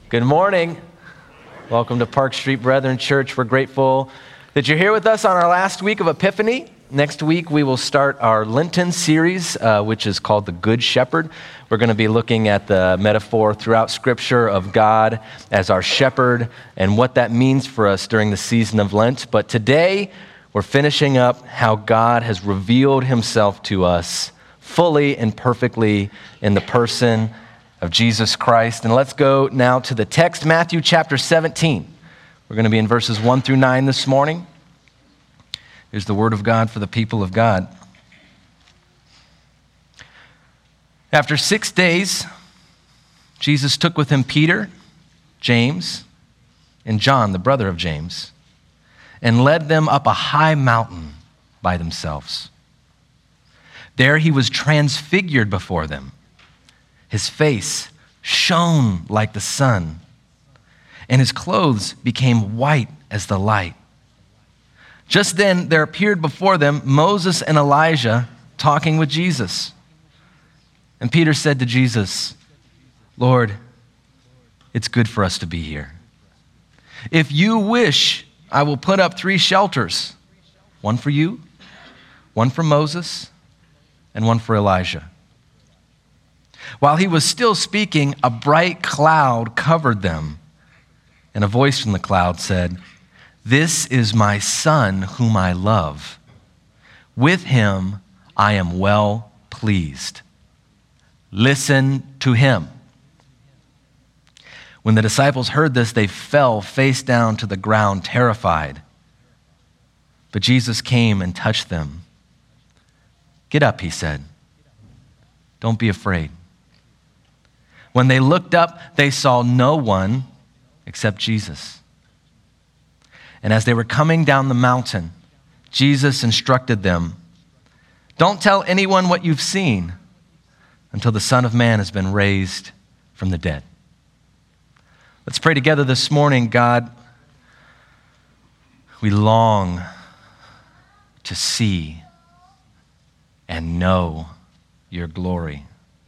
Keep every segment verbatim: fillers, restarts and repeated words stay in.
Good morning. Welcome to Park Street Brethren Church. We're grateful that you're here with us on our last week of Epiphany. Next week, we will start our Lenten series, uh, which is called The Good Shepherd. We're going to be looking at the metaphor throughout Scripture of God as our shepherd and what that means for us during the season of Lent. But today, we're finishing up how God has revealed himself to us fully and perfectly in the person of Jesus Christ. And let's go now to the text, Matthew chapter seventeen. We're going to be in verses one through nine this morning. Here's the word of God for the people of God. After six days, Jesus took with him Peter, James, and John, the brother of James, and led them up a high mountain by themselves. There he was transfigured before them. His face shone like the sun, and his clothes became white as the light. Just then there appeared before them Moses and Elijah talking with Jesus. And Peter said to Jesus, "Lord, it's good for us to be here. If you wish, I will put up three shelters, one for you, one for Moses, and one for Elijah." While he was still speaking, a bright cloud covered them, and a voice from the cloud said, "This is my son whom I love. With him I am well pleased. Listen to him." When the disciples heard this, they fell face down to the ground, terrified. But Jesus came and touched them. "Get up," he said. "Don't be afraid." When they looked up, they saw no one except Jesus. And as they were coming down the mountain, Jesus instructed them, "Don't tell anyone what you've seen until the Son of Man has been raised from the dead." Let's pray together this morning. God, we long to see and know your glory.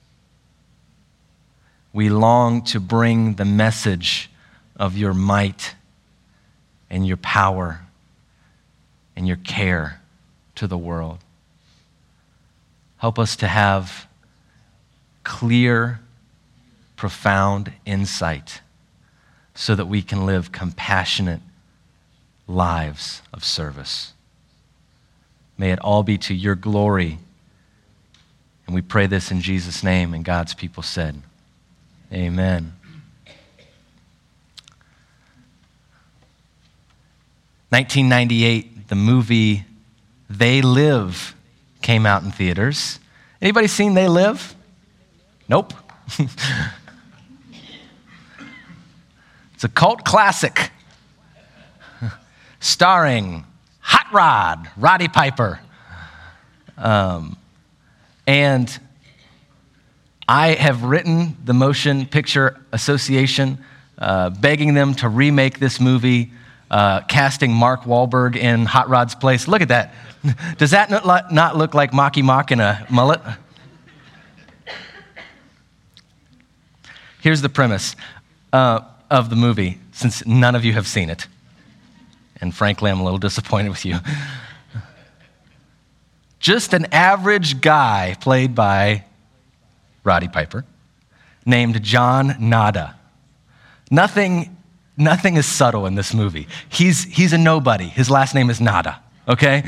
We long to bring the message of your might and your power and your care to the world. Help us to have clear, profound insight so that we can live compassionate lives of service. May it all be to your glory. And we pray this in Jesus' name, and God's people said, amen. nineteen ninety-eight, the movie They Live came out in theaters. Anybody seen They Live? Nope. It's a cult classic starring Hot Rod, Roddy Piper. Um, and I have written the Motion Picture Association, uh, begging them to remake this movie, uh, casting Mark Wahlberg in Hot Rod's place. Look at that. Does that not, not look like Mocky Mock in a mullet? Here's the premise uh, of the movie, since none of you have seen it. And frankly, I'm a little disappointed with you. Just an average guy played by Roddy Piper, named John Nada. Nothing, nothing is subtle in this movie. He's, he's a nobody. His last name is Nada, okay?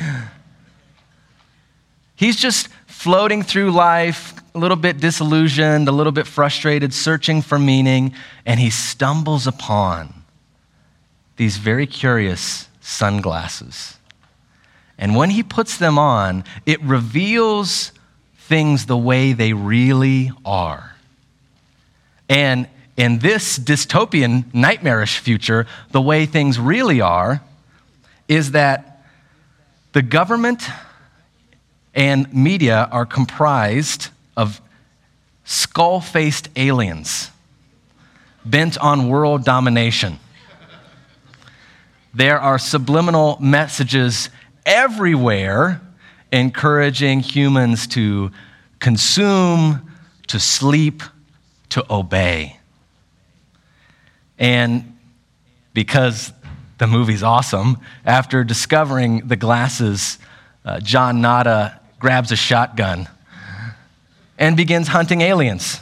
He's just floating through life, a little bit disillusioned, a little bit frustrated, searching for meaning, and he stumbles upon these very curious sunglasses. And when he puts them on, it reveals things the way they really are. And in this dystopian, nightmarish future, the way things really are is that the government and media are comprised of skull-faced aliens bent on world domination. There are subliminal messages everywhere encouraging humans to consume, to sleep, to obey. And because the movie's awesome, after discovering the glasses, uh, John Nada grabs a shotgun and begins hunting aliens.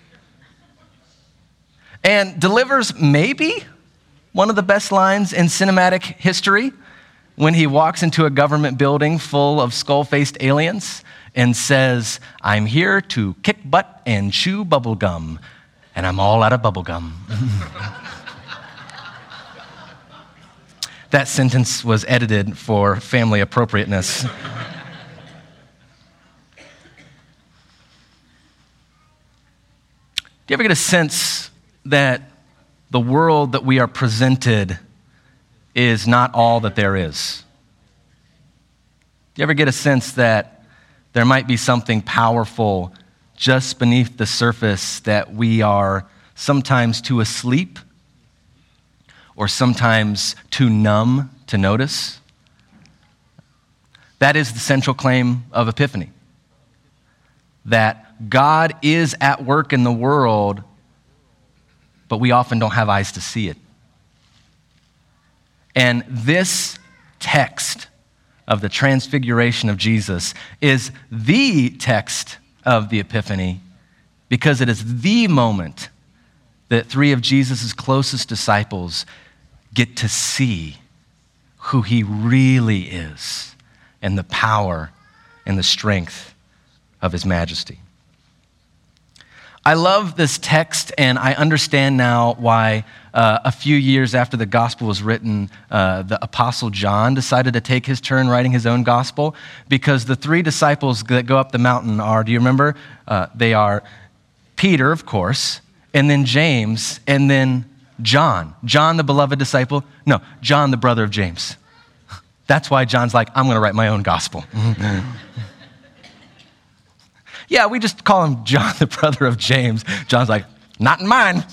And delivers maybe one of the best lines in cinematic history when he walks into a government building full of skull-faced aliens and says, "I'm here to kick butt and chew bubblegum, and I'm all out of bubblegum." That sentence was edited for family appropriateness. Do you ever get a sense that the world that we are presented is not all that there is? Do you ever get a sense that there might be something powerful just beneath the surface that we are sometimes too asleep or sometimes too numb to notice? That is the central claim of Epiphany, that God is at work in the world, but we often don't have eyes to see it. And this text of the transfiguration of Jesus is the text of the Epiphany because it is the moment that three of Jesus' closest disciples get to see who he really is and the power and the strength of his majesty. I love this text, and I understand now why uh, a few years after the gospel was written, uh, the Apostle John decided to take his turn writing his own gospel, because the three disciples that go up the mountain are, do you remember? Uh, they are Peter, of course, and then James, and then John. John, the beloved disciple. No, John, the brother of James. That's why John's like, I'm going to write my own gospel. Yeah, we just call him John, the brother of James. John's like, not in mine.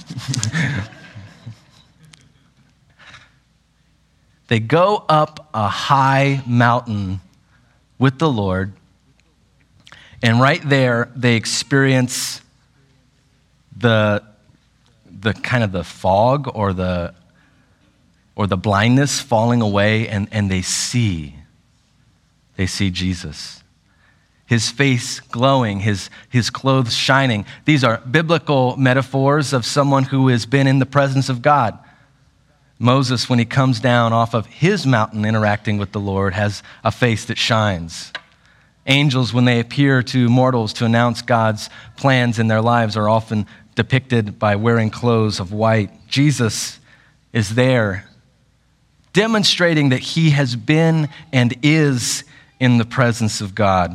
They go up a high mountain with the Lord, and right there they experience the, the kind of the fog or the, or the blindness falling away, and, and they see, they see Jesus. His face glowing, his, his clothes shining. These are biblical metaphors of someone who has been in the presence of God. Moses, when he comes down off of his mountain interacting with the Lord, has a face that shines. Angels, when they appear to mortals to announce God's plans in their lives, are often depicted by wearing clothes of white. Jesus is there, demonstrating that he has been and is in the presence of God.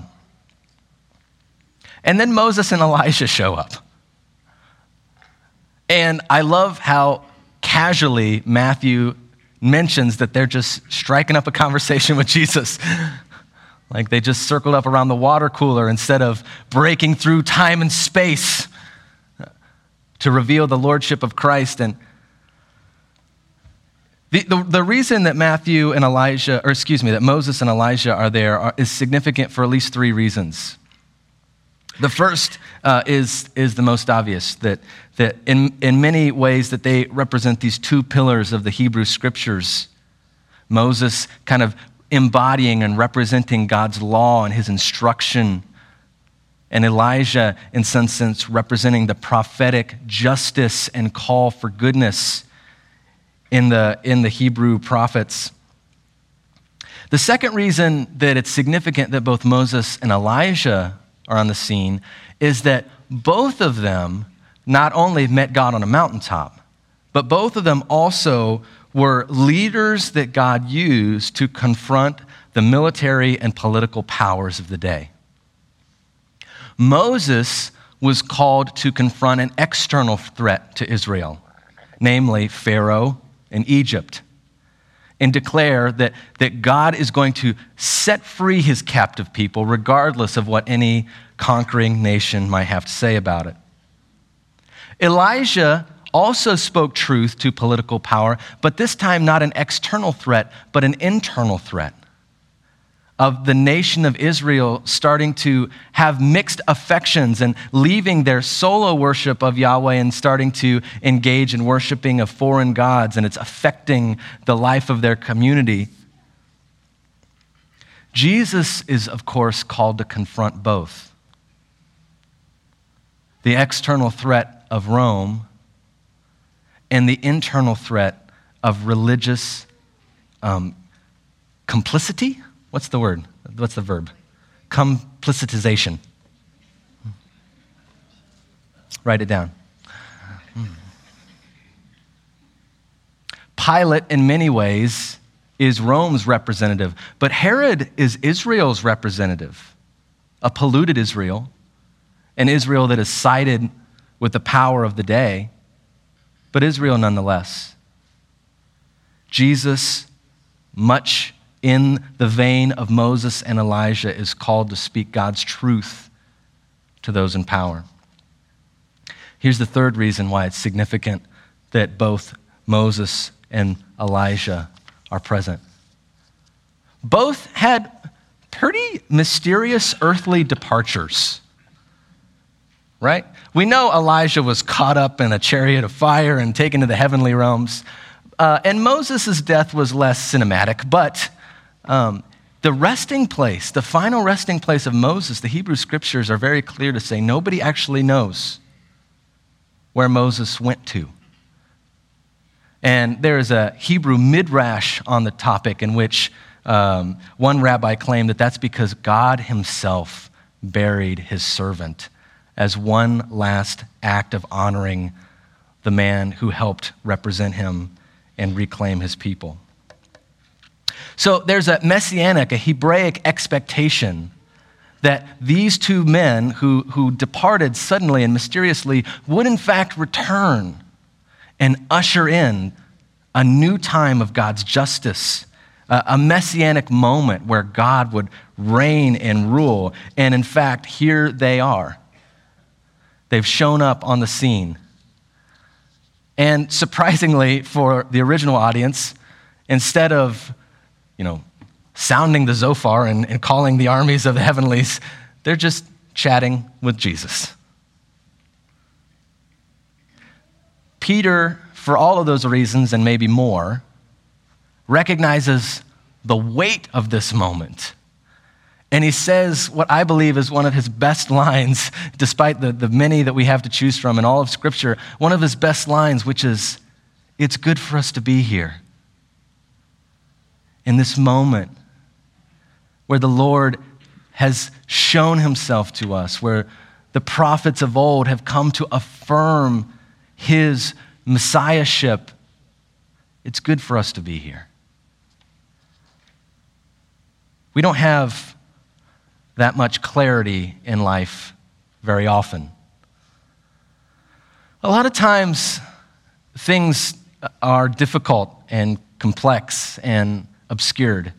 And then Moses and Elijah show up. And I love how casually Matthew mentions that they're just striking up a conversation with Jesus. Like they just circled up around the water cooler instead of breaking through time and space to reveal the lordship of Christ. And the, the, the reason that Matthew and Elijah, or excuse me, that Moses and Elijah are there are, is significant for at least three reasons. The first uh, is, is the most obvious, that, that in, in many ways that they represent these two pillars of the Hebrew scriptures. Moses kind of embodying and representing God's law and his instruction, and Elijah, in some sense, representing the prophetic justice and call for goodness in the, in the Hebrew prophets. The second reason that it's significant that both Moses and Elijah are on the scene is that both of them not only met God on a mountaintop, but both of them also were leaders that God used to confront the military and political powers of the day. Moses was called to confront an external threat to Israel, namely Pharaoh and Egypt, and declare that, that God is going to set free his captive people regardless of what any conquering nation might have to say about it. Elijah also spoke truth to political power, but this time not an external threat, but an internal threat. of the nation of Israel starting to have mixed affections and leaving their solo worship of Yahweh and starting to engage in worshiping of foreign gods, and it's affecting the life of their community. Jesus is, of course, called to confront both. The external threat of Rome and the internal threat of religious um, complicity. What's the word? What's the verb? Complicitization. Write it down. Pilate, in many ways, is Rome's representative, but Herod is Israel's representative, a polluted Israel, an Israel that is sided with the power of the day, but Israel nonetheless. Jesus, much in the vein of Moses and Elijah, is called to speak God's truth to those in power. Here's the third reason why it's significant that both Moses and Elijah are present. Both had pretty mysterious earthly departures, right? We know Elijah was caught up in a chariot of fire and taken to the heavenly realms, uh, and Moses' death was less cinematic, but Um, the resting place, the final resting place of Moses, the Hebrew scriptures are very clear to say nobody actually knows where Moses went to. And there is a Hebrew midrash on the topic in which um, one rabbi claimed that that's because God himself buried his servant as one last act of honoring the man who helped represent him and reclaim his people. So there's a messianic, a Hebraic expectation that these two men who, who departed suddenly and mysteriously would in fact return and usher in a new time of God's justice, a, a messianic moment where God would reign and rule. And in fact, here they are. They've shown up on the scene. And surprisingly for the original audience, instead of you know, sounding the Zophar and, and calling the armies of the heavenlies, they're just chatting with Jesus. Peter, for all of those reasons and maybe more, recognizes the weight of this moment. And he says what I believe is one of his best lines, despite the, the many that we have to choose from in all of Scripture, one of his best lines, which is, "It's good for us to be here." In this moment where the Lord has shown himself to us, where the prophets of old have come to affirm his messiahship, it's good for us to be here. We don't have that much clarity in life very often. A lot of times, things are difficult and complex and obscured.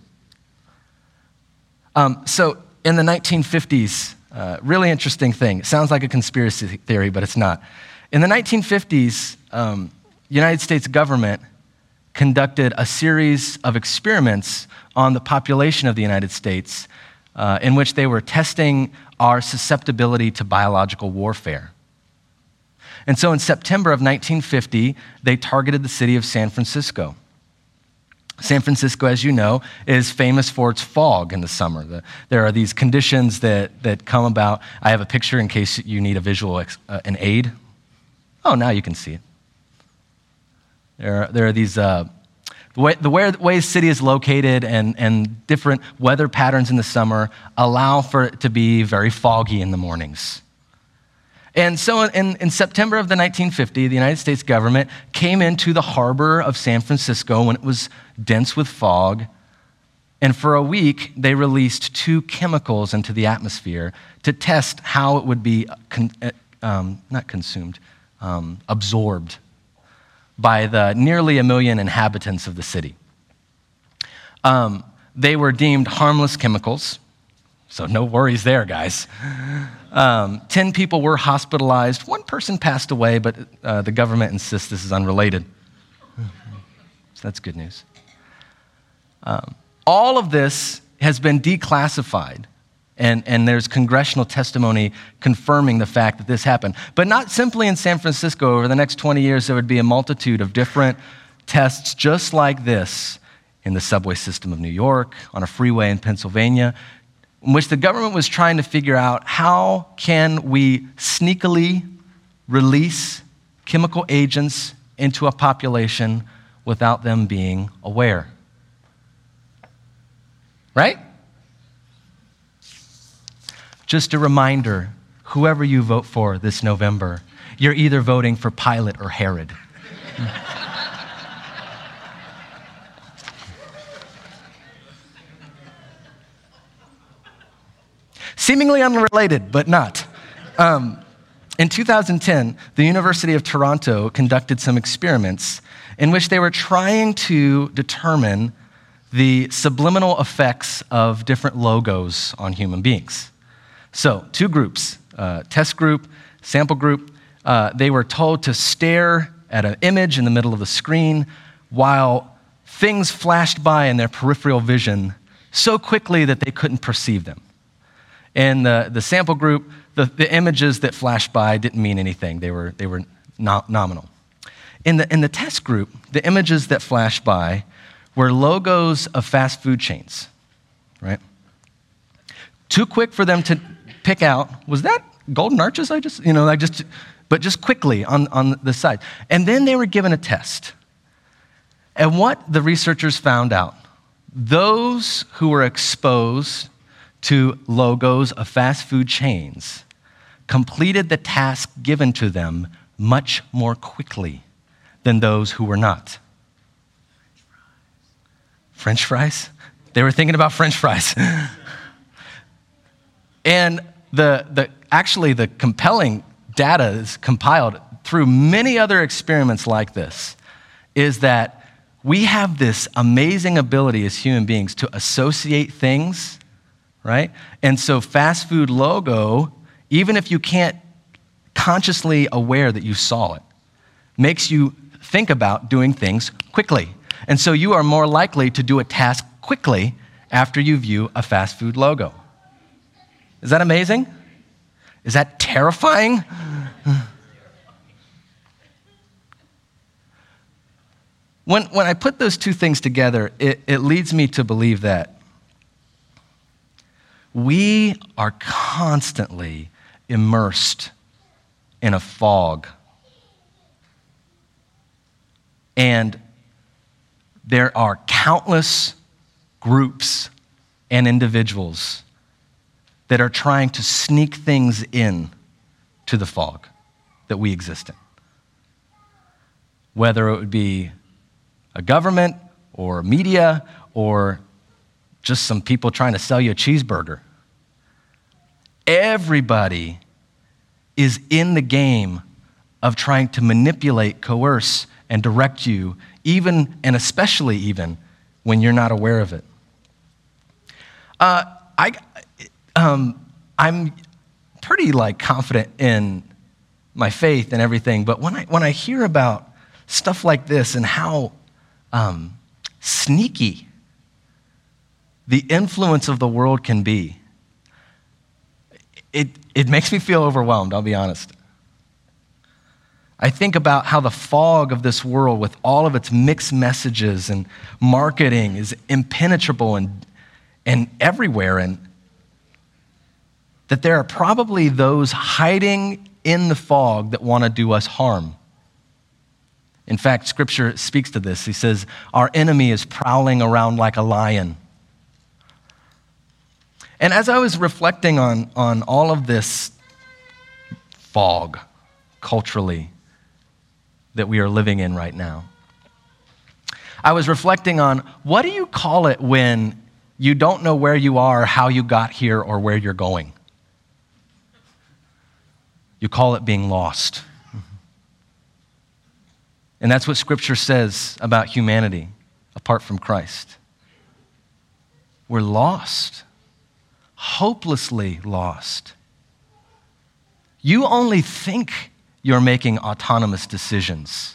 Um, so in the nineteen fifties, uh, really interesting thing. It sounds like a conspiracy theory, but it's not. In the nineteen fifties, um, United States government conducted a series of experiments on the population of the United States uh, in which they were testing our susceptibility to biological warfare. And so in September of nineteen fifty, they targeted the city of San Francisco. San Francisco, as you know, is famous for its fog in the summer. The, there are these conditions that, that come about. I have a picture in case you need a visual, ex, uh, an aid. Oh, now you can see it. There are, there are these, uh, the way the way, the way the city is located and, and different weather patterns in the summer allow for it to be very foggy in the mornings. And so in, in September of the nineteen fifty, the United States government came into the harbor of San Francisco when it was dense with fog, and for a week, they released two chemicals into the atmosphere to test how it would be, con- um, not consumed, um, absorbed by the nearly a million inhabitants of the city. Um, they were deemed harmless chemicals, so no worries there, guys. Um, Ten people were hospitalized. One person passed away, but uh, the government insists this is unrelated. So that's good news. Um, all of this has been declassified, and, and there's congressional testimony confirming the fact that this happened. But not simply in San Francisco. Over the next twenty years, there would be a multitude of different tests just like this in the subway system of New York, on a freeway in Pennsylvania, in which the government was trying to figure out how can we sneakily release chemical agents into a population without them being aware. Right? Just a reminder, whoever you vote for this November, you're either voting for Pilate or Herod. Seemingly unrelated, but not. Um, in two thousand ten, the University of Toronto conducted some experiments in which they were trying to determine the subliminal effects of different logos on human beings. So, two groups, uh, test group, sample group, uh, they were told to stare at an image in the middle of the screen while things flashed by in their peripheral vision so quickly that they couldn't perceive them. In the, the sample group, the, the images that flashed by didn't mean anything. They were, they were no, nominal. In the, in the test group, the images that flashed by were logos of fast food chains, right? Too quick for them to pick out, was that Golden Arches I just, you know, I just, but just quickly on, on the side. And then they were given a test. And what the researchers found out, those who were exposed to logos of fast food chains completed the task given to them much more quickly than those who were not. French fries? They were thinking about French fries. And the, the actually the compelling data is compiled through many other experiments like this, is that we have this amazing ability as human beings to associate things, right? And so fast food logo, even if you can't consciously aware that you saw it, makes you think about doing things quickly. And so you are more likely to do a task quickly after you view a fast food logo. Is that amazing? Is that terrifying? When, when I put those two things together, it, it leads me to believe that we are constantly immersed in a fog. And there are countless groups and individuals that are trying to sneak things in to the fog that we exist in. Whether it would be a government or media or just some people trying to sell you a cheeseburger. Everybody is in the game of trying to manipulate, coerce, and direct you, even and especially even when you're not aware of it. Uh, I, um, I'm pretty like confident in my faith and everything, but when I when I hear about stuff like this and how um, sneaky the influence of the world can be, it it makes me feel overwhelmed. I'll be honest. I think about how the fog of this world with all of its mixed messages and marketing is impenetrable and, and everywhere, and that there are probably those hiding in the fog that want to do us harm. In fact, Scripture speaks to this. He says, our enemy is prowling around like a lion. And as I was reflecting on, on all of this fog culturally that we are living in right now, I was reflecting on, what do you call it when you don't know where you are, how you got here, or where you're going? You call it being lost. And that's what Scripture says about humanity apart from Christ. We're lost, hopelessly lost. You only think you're making autonomous decisions,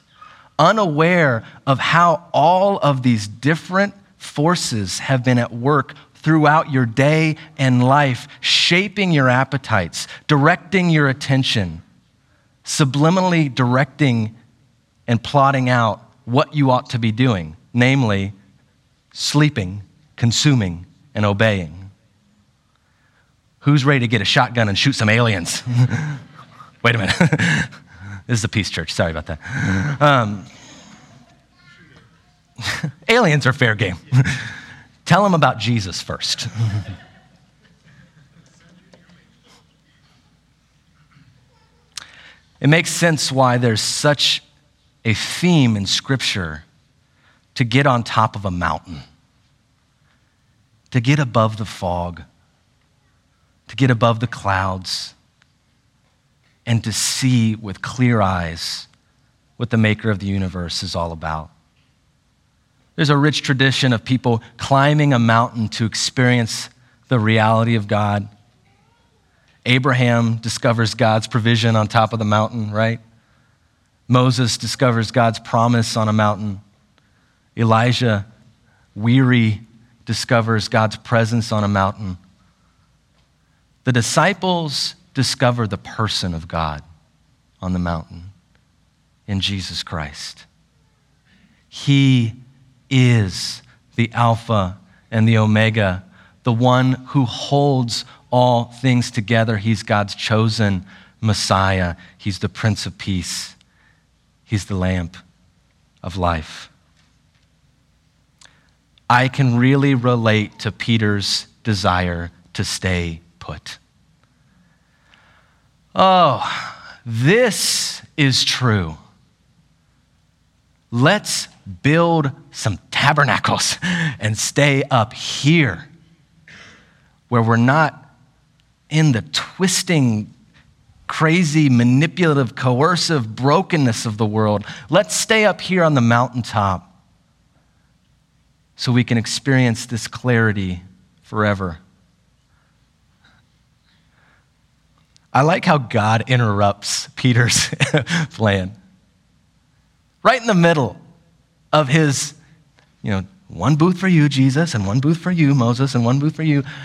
unaware of how all of these different forces have been at work throughout your day and life, shaping your appetites, directing your attention, subliminally directing and plotting out what you ought to be doing, namely sleeping, consuming, and obeying. Who's ready to get a shotgun and shoot some aliens? Wait a minute. This is a peace church. Sorry about that. Um, aliens are fair game. Tell them about Jesus first. It makes sense why there's such a theme in Scripture to get on top of a mountain, to get above the fog, to get above the clouds, and to see with clear eyes what the maker of the universe is all about. There's a rich tradition of people climbing a mountain to experience the reality of God. Abraham discovers God's provision on top of the mountain, right? Moses discovers God's promise on a mountain. Elijah, weary, discovers God's presence on a mountain. The disciples discover the person of God on the mountain in Jesus Christ. He is the Alpha and the Omega, the one who holds all things together. He's God's chosen Messiah. He's the Prince of Peace. He's the lamp of life. I can really relate to Peter's desire to stay put. Oh, this is true. Let's build some tabernacles and stay up here where we're not in the twisting, crazy, manipulative, coercive brokenness of the world. Let's stay up here on the mountaintop so we can experience this clarity forever. I like how God interrupts Peter's plan. Right in the middle of his, you know, one booth for you, Jesus, and one booth for you, Moses, and one booth for you.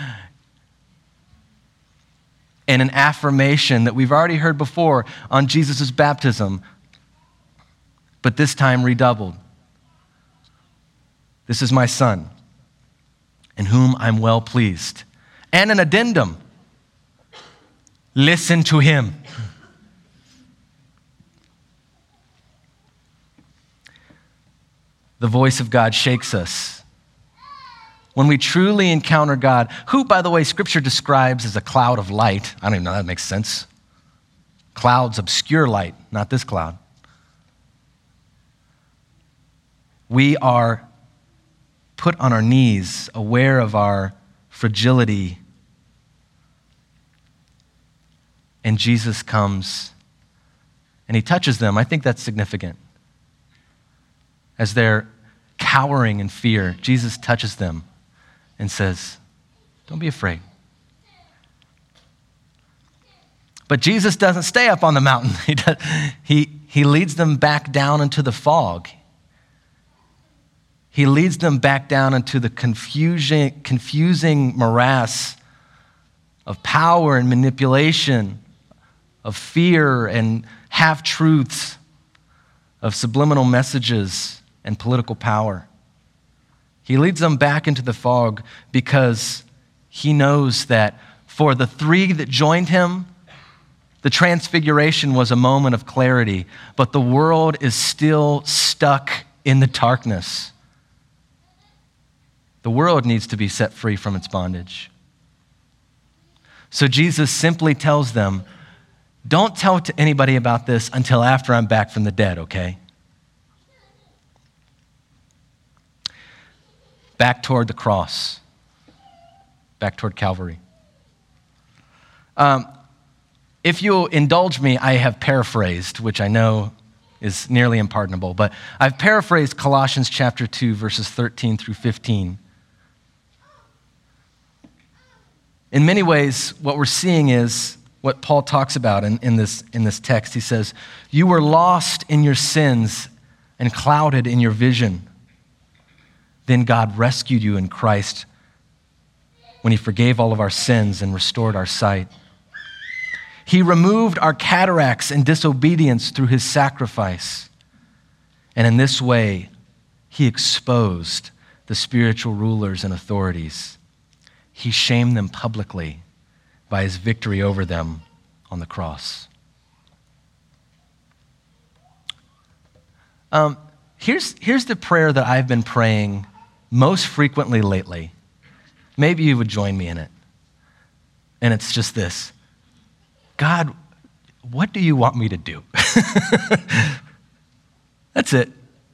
And an affirmation that we've already heard before on Jesus' baptism, but this time redoubled. This is my son, in whom I'm well pleased. And an addendum. Listen to him. The voice of God shakes us. When we truly encounter God, who, by the way, Scripture describes as a cloud of light. I don't even know if that makes sense. Clouds obscure light, not this cloud. We are put on our knees, aware of our fragility. And Jesus comes and he touches them. I think that's significant. As they're cowering in fear, Jesus touches them and says, don't be afraid. But Jesus doesn't stay up on the mountain. He, does, he, he leads them back down into the fog. He leads them back down into the confusing, confusing morass of power and manipulation, of fear and half-truths, of subliminal messages and political power. He leads them back into the fog because he knows that for the three that joined him, the transfiguration was a moment of clarity, but the world is still stuck in the darkness. The world needs to be set free from its bondage. So Jesus simply tells them, don't tell to anybody about this until after I'm back from the dead, okay? Back toward the cross. Back toward Calvary. Um, if you'll indulge me, I have paraphrased, which I know is nearly unpardonable, but I've paraphrased Colossians chapter two, verses thirteen through fifteen. In many ways, what we're seeing is what Paul talks about in, in, this, in this text. He says, you were lost in your sins and clouded in your vision. Then God rescued you in Christ when he forgave all of our sins and restored our sight. He removed our cataracts and disobedience through his sacrifice. And in this way, he exposed the spiritual rulers and authorities. He shamed them publicly by his victory over them on the cross. Um, here's, here's the prayer that I've been praying most frequently lately. Maybe you would join me in it. And it's just this. God, what do you want me to do? That's it.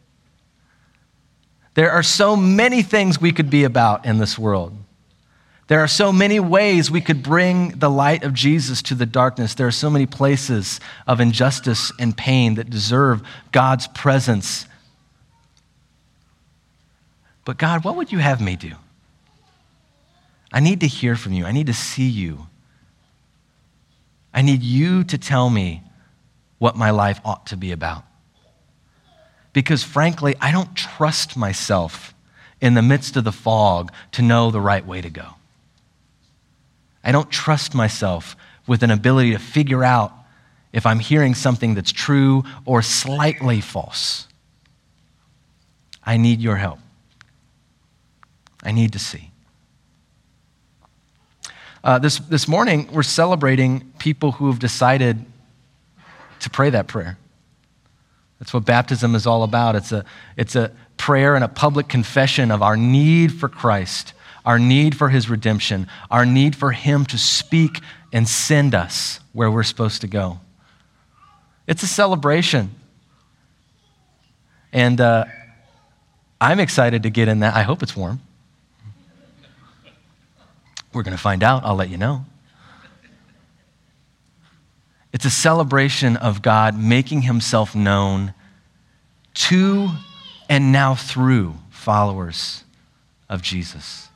There are so many things we could be about in this world. There are so many ways we could bring the light of Jesus to the darkness. There are so many places of injustice and pain that deserve God's presence. But God, what would you have me do? I need to hear from you. I need to see you. I need you to tell me what my life ought to be about. Because frankly, I don't trust myself in the midst of the fog to know the right way to go. I don't trust myself with an ability to figure out if I'm hearing something that's true or slightly false. I need your help. I need to see. Uh, this, this morning, we're celebrating people who have decided to pray that prayer. That's what baptism is all about. It's a, it's a prayer and a public confession of our need for Christ, our need for his redemption, our need for him to speak and send us where we're supposed to go. It's a celebration. And uh, I'm excited to get in that. I hope it's warm. We're going to find out. I'll let you know. It's a celebration of God making himself known to and now through followers of Jesus.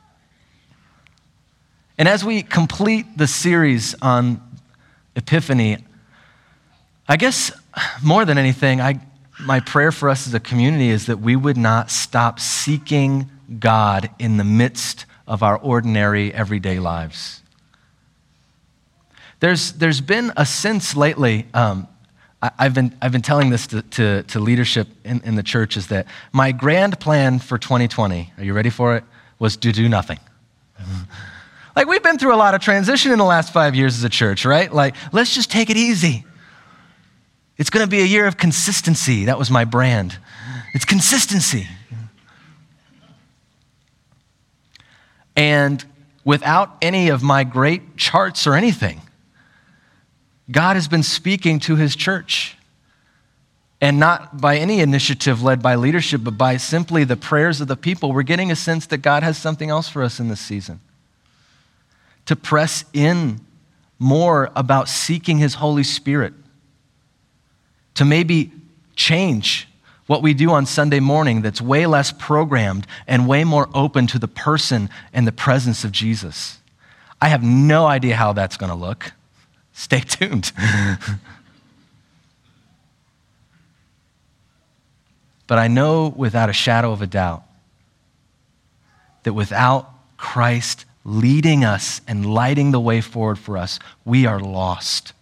And as we complete the series on Epiphany, I guess more than anything, I, my prayer for us as a community is that we would not stop seeking God in the midst of our ordinary, everyday lives. There's, there's been a sense lately, um, I, I've been, I've been telling this to, to, to leadership in, in the church, is that my grand plan for twenty twenty, are you ready for it, was to do nothing. Like, we've been through a lot of transition in the last five years as a church, right? Like, let's just take it easy. It's going to be a year of consistency. That was my brand. It's consistency. And without any of my great charts or anything, God has been speaking to his church. And not by any initiative led by leadership, but by simply the prayers of the people. We're getting a sense that God has something else for us in this season. To press in more about seeking his Holy Spirit. To maybe change what we do on Sunday morning that's way less programmed and way more open to the person and the presence of Jesus. I have no idea how that's going to look. Stay tuned. But I know without a shadow of a doubt that without Christ leading us and lighting the way forward for us, we are lost.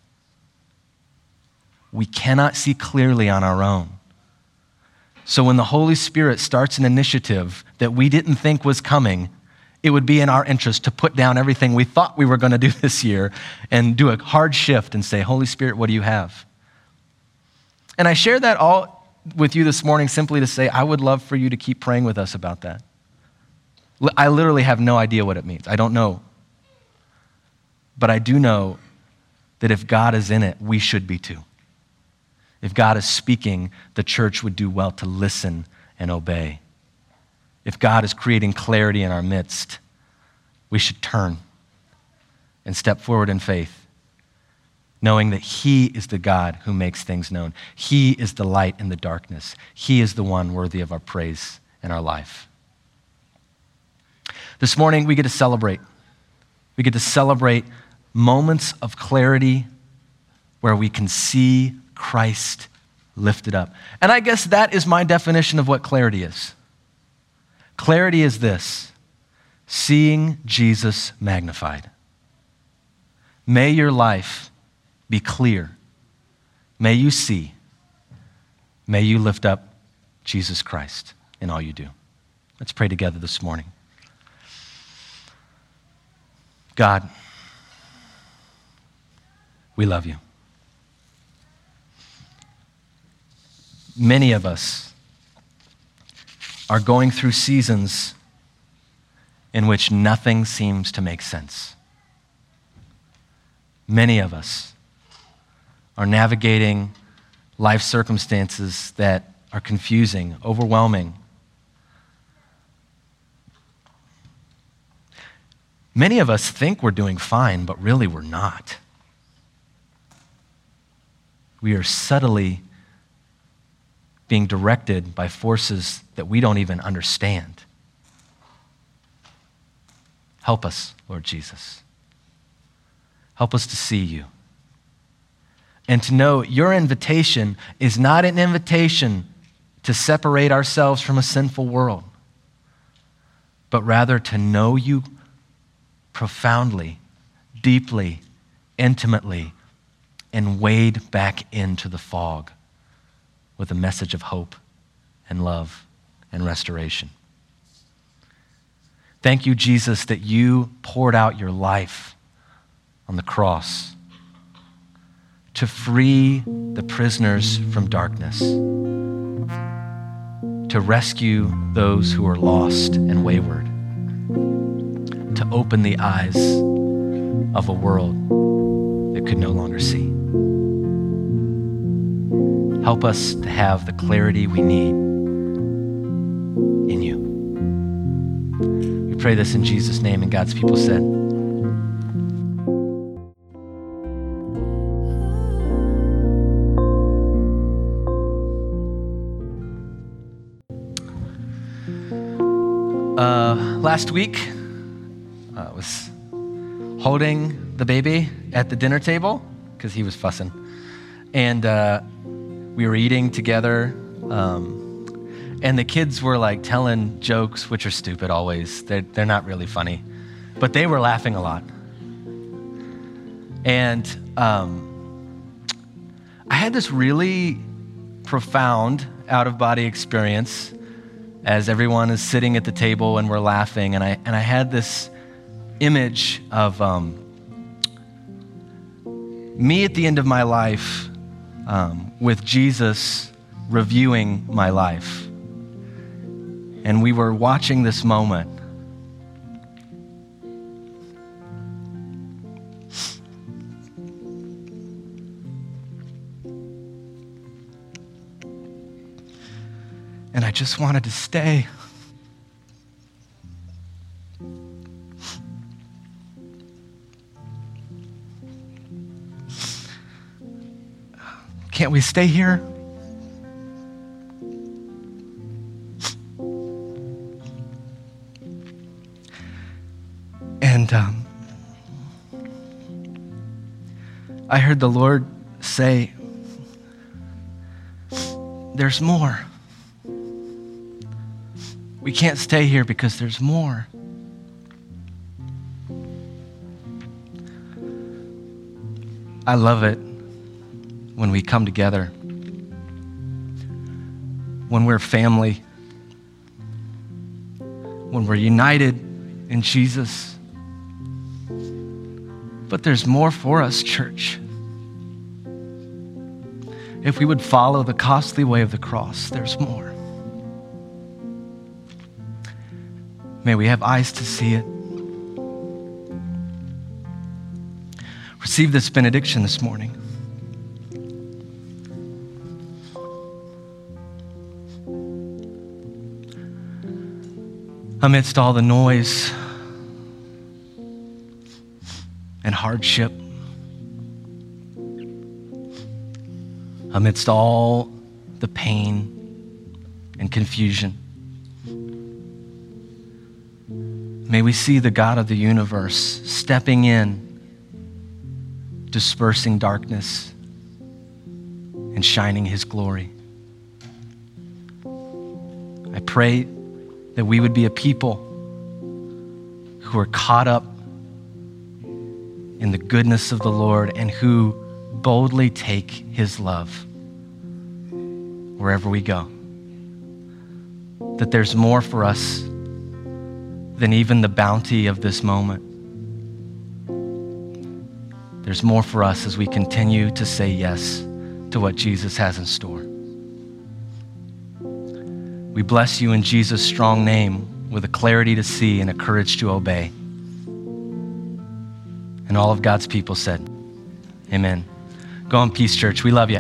We cannot see clearly on our own. So when the Holy Spirit starts an initiative that we didn't think was coming, it would be in our interest to put down everything we thought we were going to do this year and do a hard shift and say, Holy Spirit, what do you have? And I share that all with you this morning simply to say, I would love for you to keep praying with us about that. I literally have no idea what it means. I don't know. But I do know that if God is in it, we should be too. If God is speaking, the church would do well to listen and obey. If God is creating clarity in our midst, we should turn and step forward in faith, knowing that he is the God who makes things known. He is the light in the darkness. He is the one worthy of our praise and our life. This morning, we get to celebrate. We get to celebrate moments of clarity where we can see Christ lifted up. And I guess that is my definition of what clarity is. Clarity is this: seeing Jesus magnified. May your life be clear. May you see. May you lift up Jesus Christ in all you do. Let's pray together this morning. God, we love you. Many of us are going through seasons in which nothing seems to make sense. Many of us are navigating life circumstances that are confusing, overwhelming. Many of us think we're doing fine, but really we're not. We are subtly being directed by forces that we don't even understand. Help us, Lord Jesus. Help us to see you and to know your invitation is not an invitation to separate ourselves from a sinful world, but rather to know you profoundly, deeply, intimately, and wade back into the fog with a message of hope and love and restoration. Thank you, Jesus, that you poured out your life on the cross to free the prisoners from darkness, to rescue those who are lost and wayward, to open the eyes of a world that could no longer see. Help us to have the clarity we need in you. We pray this in Jesus' name, and God's people said, Uh, last week, I uh, was holding the baby at the dinner table because he was fussing. And uh, we were eating together. Um, and the kids were like telling jokes, which are stupid always. They're, they're not really funny. But they were laughing a lot. And um, I had this really profound out-of-body experience as everyone is sitting at the table and we're laughing, and I and I had this image of um, me at the end of my life um, with Jesus reviewing my life. And we were watching this moment. And I just wanted to stay. Can't we stay here? And um, I heard the Lord say, there's more. We can't stay here because there's more. I love it when we come together, when we're family, when we're united in Jesus. But there's more for us, church. If we would follow the costly way of the cross, there's more. May we have eyes to see it. Receive this benediction this morning. Amidst all the noise and hardship, amidst all the pain and confusion, may we see the God of the universe stepping in, dispersing darkness and shining his glory. I pray that we would be a people who are caught up in the goodness of the Lord and who boldly take his love wherever we go. That there's more for us than even the bounty of this moment. There's more for us as we continue to say yes to what Jesus has in store. We bless you in Jesus' strong name with a clarity to see and a courage to obey. And all of God's people said, amen. Go in peace, church. We love you.